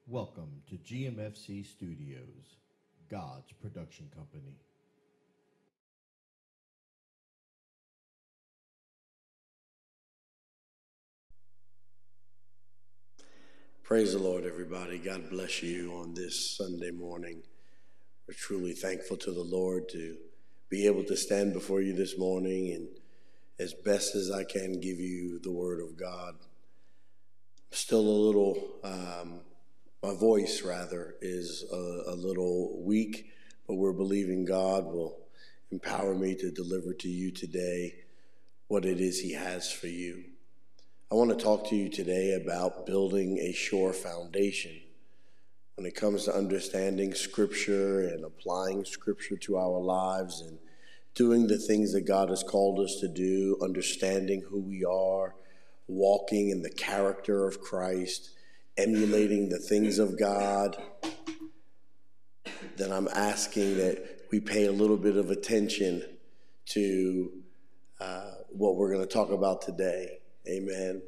Welcome to GMFC Studios, God's production company. Praise the Lord, everybody. God bless you on this Sunday morning. We're truly thankful to the Lord to be able to stand before you this morning and as best as I can give you the word of God. Still a little, my voice rather is a little weak, but we're believing God will empower me to deliver to you today what it is He has for you. I want to talk to you today about building a sure foundation. When it comes to understanding Scripture and applying Scripture to our lives and doing the things that God has called us to do, understanding who we are, walking in the character of Christ, emulating the things of God, then I'm asking that we pay a little bit of attention to what we're going to talk about today. Amen.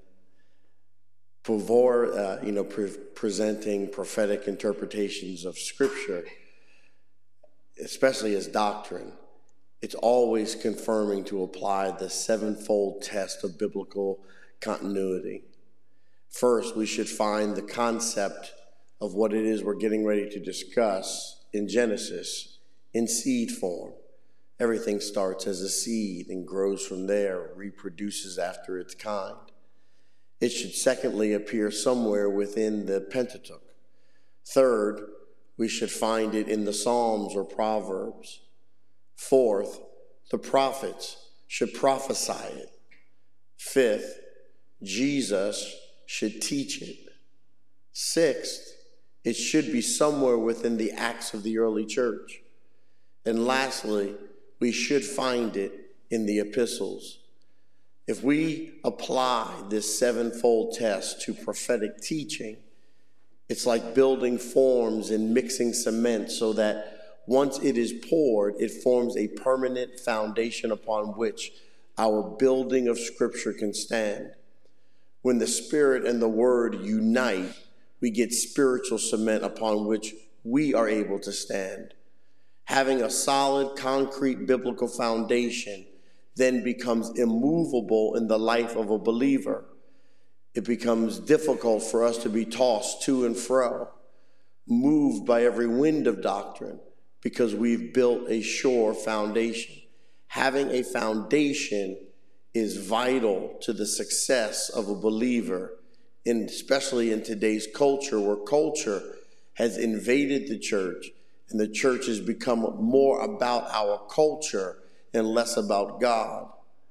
Before, presenting prophetic interpretations of Scripture, especially as doctrine, it's always confirming to apply the sevenfold test of biblical continuity. First, we should find the concept of what it is we're getting ready to discuss in Genesis in seed form. Everything starts as a seed and grows from there, reproduces after its kind. It should secondly appear somewhere within the Pentateuch. Third, we should find it in the Psalms or Proverbs. Fourth, the prophets should prophesy it. Fifth, Jesus should teach it. Sixth, it should be somewhere within the Acts of the early church. And lastly, we should find it in the epistles. If we apply this sevenfold test to prophetic teaching, it's like building forms and mixing cement so that once it is poured, it forms a permanent foundation upon which our building of Scripture can stand. When the Spirit and the Word unite, we get spiritual cement upon which we are able to stand. Having a solid, concrete biblical foundation then becomes immovable in the life of a believer. It becomes difficult for us to be tossed to and fro, moved by every wind of doctrine, because we've built a sure foundation. Having a foundation is vital to the success of a believer, especially in today's culture, where culture has invaded the church, and the church has become more about our culture and less about God.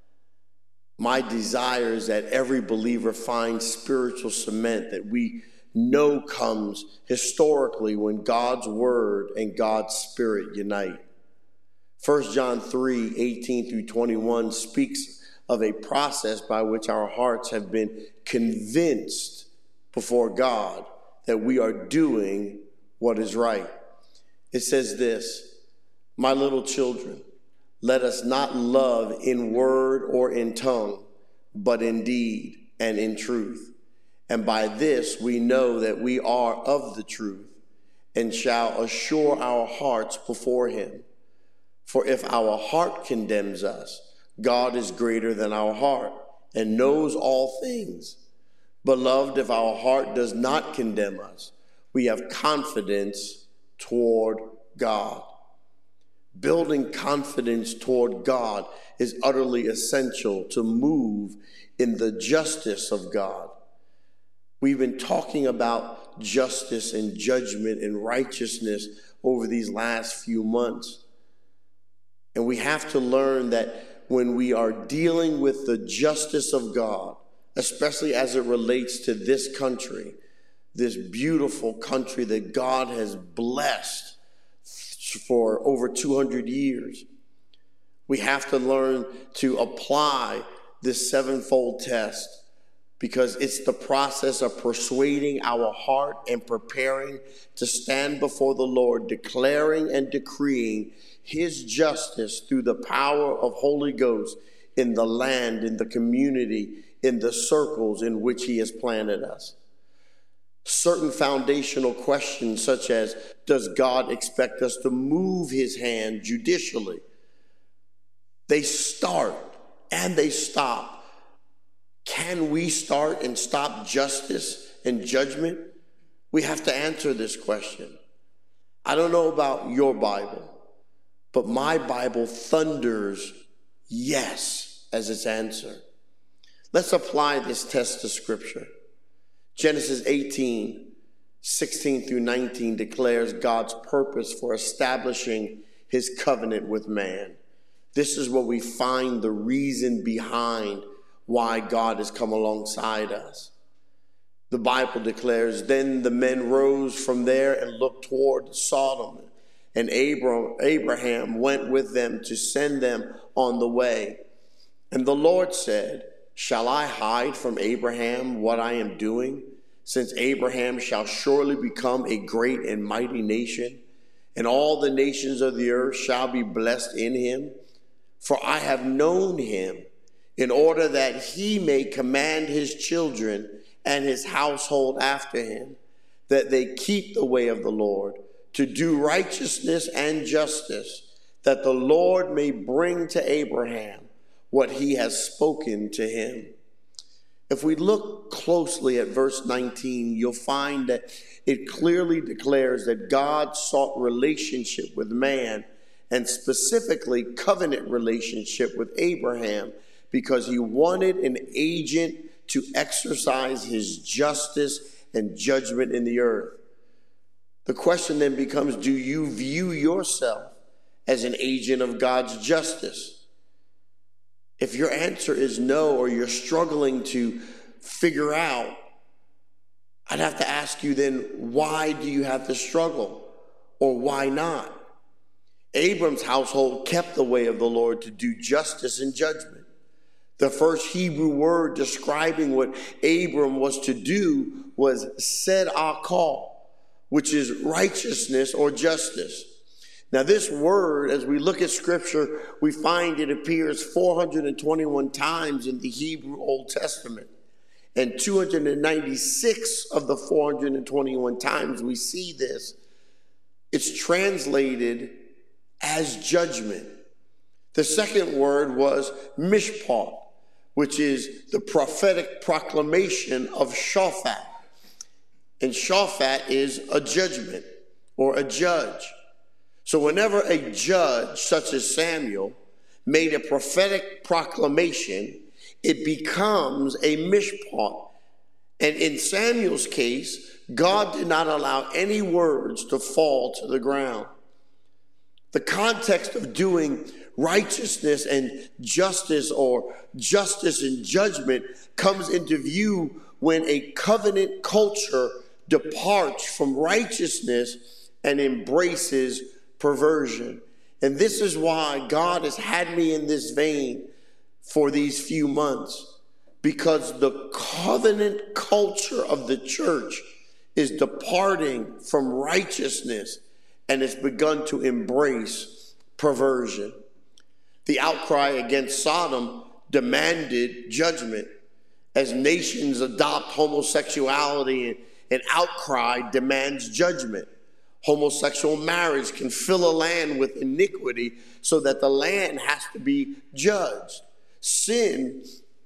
My desire is that every believer finds spiritual cement that we know comes historically when God's Word and God's Spirit unite. 1 John 3:18-21 speaks of a process by which our hearts have been convinced before God that we are doing what is right. It says this, "My little children, let us not love in word or in tongue, but in deed and in truth. And by this we know that we are of the truth and shall assure our hearts before Him. For if our heart condemns us, God is greater than our heart and knows all things. Beloved, if our heart does not condemn us, we have confidence toward God." Building confidence toward God is utterly essential to move in the justice of God. We've been talking about justice and judgment and righteousness over these last few months. And we have to learn that when we are dealing with the justice of God, especially as it relates to this country, this beautiful country that God has blessed for over 200 years, we have to learn to apply this sevenfold test, because it's the process of persuading our heart and preparing to stand before the Lord, declaring and decreeing His justice through the power of Holy Ghost in the land, in the community, in the circles in which He has planted us. certain foundational questions such as, does God expect us to move his hand judicially? They start and they stop. Can we start and stop justice and judgment? We have to answer this question. I don't know about your Bible, but my Bible thunders yes as its answer. Let's apply this test to Scripture. Genesis 18, 16 through 19 declares God's purpose for establishing his covenant with man. This is what we find the reason behind why God has come alongside us. The Bible declares, then the men rose from there and looked toward Sodom, and Abraham went with them to send them on the way. And the Lord said, shall I hide from Abraham what I am doing, since Abraham shall surely become a great and mighty nation, and all the nations of the earth shall be blessed in him? For I have known him, in order that he may command his children and his household after him, that they keep the way of the Lord, to do righteousness and justice, that the Lord may bring to Abraham what he has spoken to him. If we look closely at verse 19, you'll find that it clearly declares that God sought relationship with man, and specifically covenant relationship with Abraham, because he wanted an agent to exercise his justice and judgment in the earth. The question then becomes, do you view yourself as an agent of God's justice? If your answer is no, or you're struggling to figure out, I'd have to ask you then, why do you have to struggle? Or why not? Abram's household kept the way of the Lord to do justice and judgment. The first Hebrew word describing what Abram was to do was tzedakah, which is righteousness or justice. Now this word, as we look at Scripture, we find it appears 421 times in the Hebrew Old Testament. And 296 of the 421 times we see this, it's translated as judgment. The second word was mishpat, which is the prophetic proclamation of Shaphat. And Shaphat is a judgment or a judge. So whenever a judge, such as Samuel, made a prophetic proclamation, it becomes a mishpat. And in Samuel's case, God did not allow any words to fall to the ground. The context of doing righteousness and justice, or justice and judgment, comes into view when a covenant culture departs from righteousness and embraces perversion. And this is why God has had me in this vein for these few months, because the covenant culture of the church is departing from righteousness and has begun to embrace perversion. The outcry against Sodom demanded judgment. As nations adopt homosexuality, an outcry demands judgment. Homosexual marriage can fill a land with iniquity so that the land has to be judged. Sin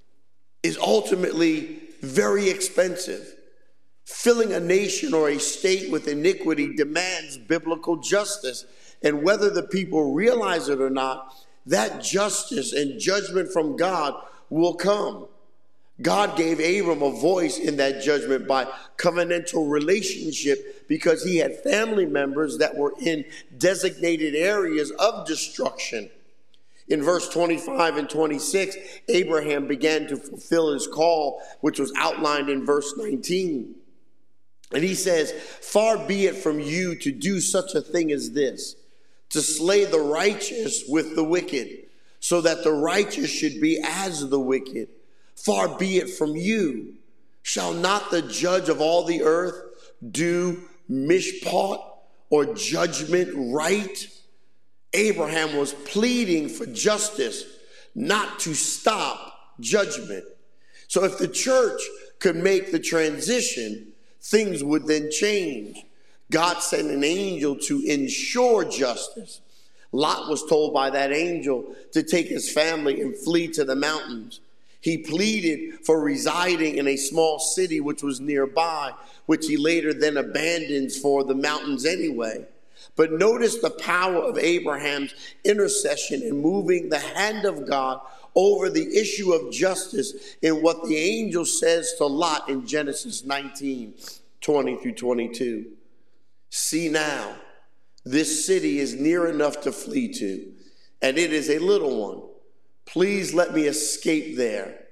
is ultimately very expensive. Filling a nation or a state with iniquity demands biblical justice. And whether the people realize it or not, that justice and judgment from God will come. God gave Abram a voice in that judgment by covenantal relationship, because he had family members that were in designated areas of destruction. In verse 25 and 26, Abraham began to fulfill his call, which was outlined in verse 19. And he says, far be it from you to do such a thing as this, to slay the righteous with the wicked, so that the righteous should be as the wicked. Far be it from you. Shall not the judge of all the earth do mishpat, or judgment, right? Abraham was pleading for justice, not to stop judgment. So if the church could make the transition, things would then change. God sent an angel to ensure justice. Lot was told by that angel to take his family and flee to the mountains. He pleaded for residing in a small city which was nearby, which he later then abandons for the mountains anyway. But notice the power of Abraham's intercession in moving the hand of God over the issue of justice in what the angel says to Lot in Genesis 19, 20 through 22. See now, this city is near enough to flee to, and it is a little one. Please let me escape there,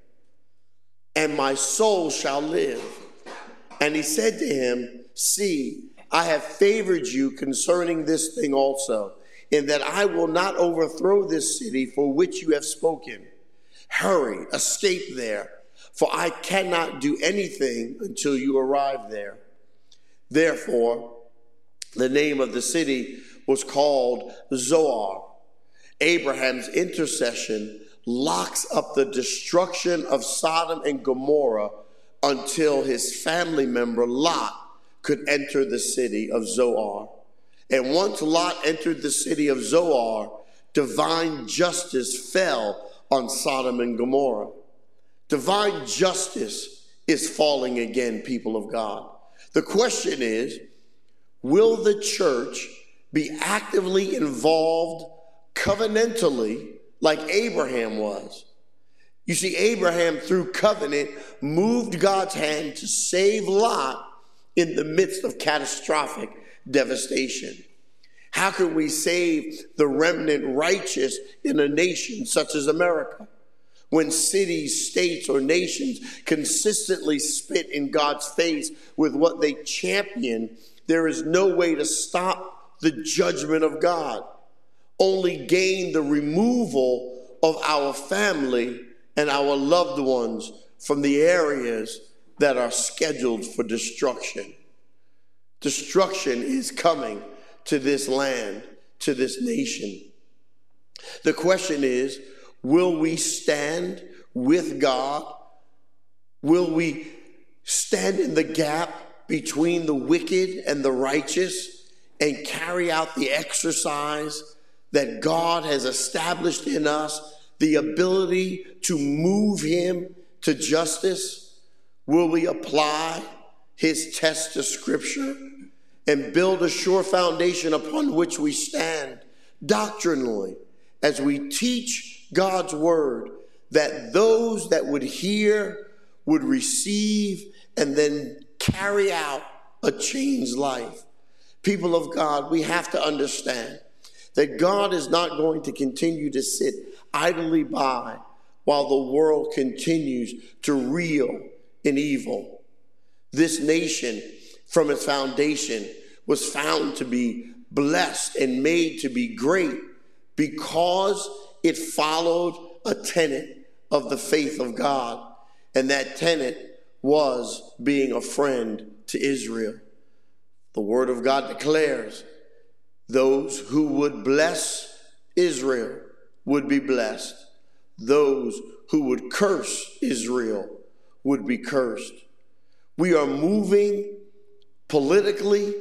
and my soul shall live. And he said to him, see, I have favored you concerning this thing also, in that I will not overthrow this city for which you have spoken. Hurry, escape there, for I cannot do anything until you arrive there. Therefore, the name of the city was called Zoar. Abraham's intercession locks up the destruction of Sodom and Gomorrah until his family member Lot could enter the city of Zoar. And once Lot entered the city of Zoar, divine justice fell on Sodom and Gomorrah. Divine justice is falling again, people of God. The question is, will the church be actively involved covenantally like Abraham was? You see, Abraham, through covenant, moved God's hand to save Lot in the midst of catastrophic devastation. How can we save the remnant righteous in a nation such as America? When cities, states, or nations consistently spit in God's face with what they champion, there is no way to stop the judgment of God. Only gain the removal of our family and our loved ones from the areas that are scheduled for destruction. Destruction is coming to this land, to this nation. The question is, will we stand with God? Will we stand in the gap between the wicked and the righteous and carry out the exercise that God has established in us, the ability to move him to justice? Will we apply his test to Scripture and build a sure foundation upon which we stand doctrinally as we teach God's word, that those that would hear would receive and then carry out a changed life? People of God, we have to understand that God is not going to continue to sit idly by while the world continues to reel in evil. This nation, from its foundation, was found to be blessed and made to be great because it followed a tenet of the faith of God, and that tenet was being a friend to Israel. The word of God declares those who would bless Israel would be blessed. Those who would curse Israel would be cursed. We are moving politically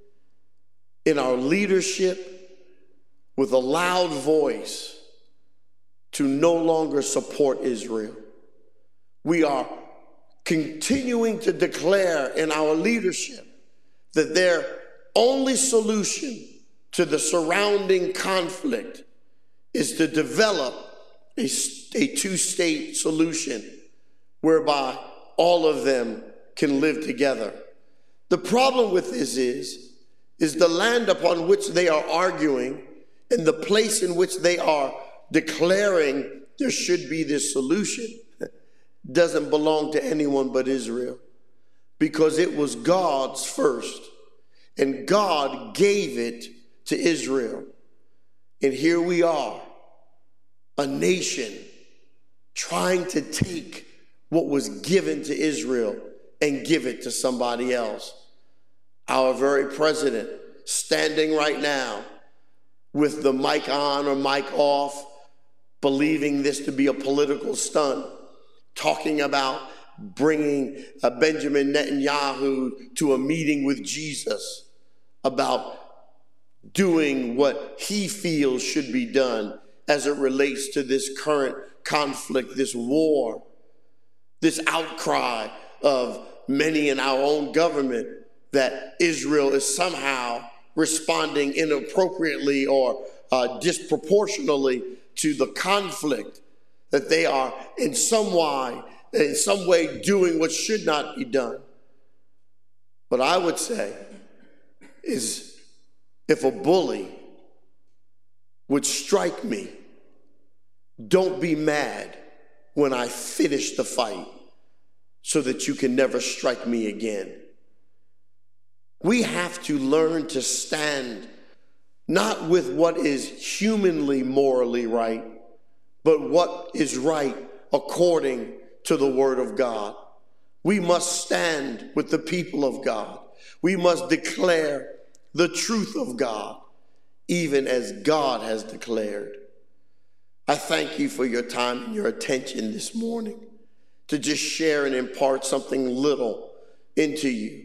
in our leadership with a loud voice to no longer support Israel. We are continuing to declare in our leadership that their only solution to the surrounding conflict is to develop a two-state solution whereby all of them can live together. The problem with this is the land upon which they are arguing and the place in which they are declaring there should be this solution doesn't belong to anyone but Israel, because it was God's first, and God gave it to Israel. And here we are, a nation trying to take what was given to Israel and give it to somebody else. Our very president standing right now with the mic on or mic off, believing this to be a political stunt, talking about bringing Benjamin Netanyahu to a meeting with Jesus about doing what he feels should be done as it relates to this current conflict, this war, this outcry of many in our own government that Israel is somehow responding inappropriately or disproportionately to the conflict, that they are in some way doing what should not be done. What I would say is, if a bully would strike me, don't be mad when I finish the fight so that you can never strike me again. We have to learn to stand not with what is humanly morally right, but what is right according to the Word of God. We must stand with the people of God. We must declare the truth of God, even as God has declared. I thank you for your time and your attention this morning to just share and impart something little into you.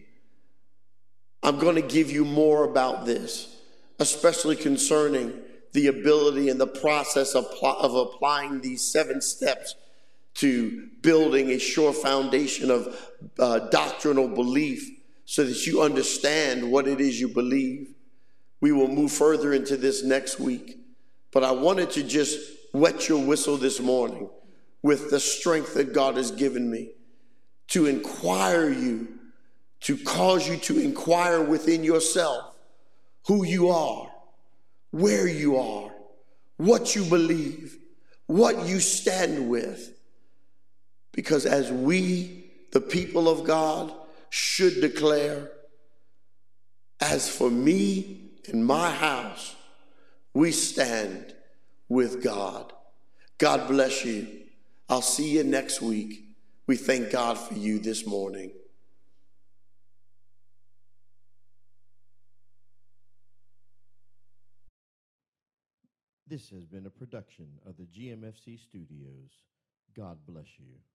I'm going to give you more about this, especially concerning the ability and the process of applying these 7 steps to building a sure foundation of doctrinal belief so that you understand what it is you believe. We will move further into this next week, but I wanted to just wet your whistle this morning with the strength that God has given me to inquire you, to cause you to inquire within yourself who you are, where you are, what you believe, what you stand with. Because as we, the people of God, should declare, as for me and my house, we stand with God. God bless you. I'll see you next week. We thank God for you this morning. This has been a production of the GMFC Studios. God bless you.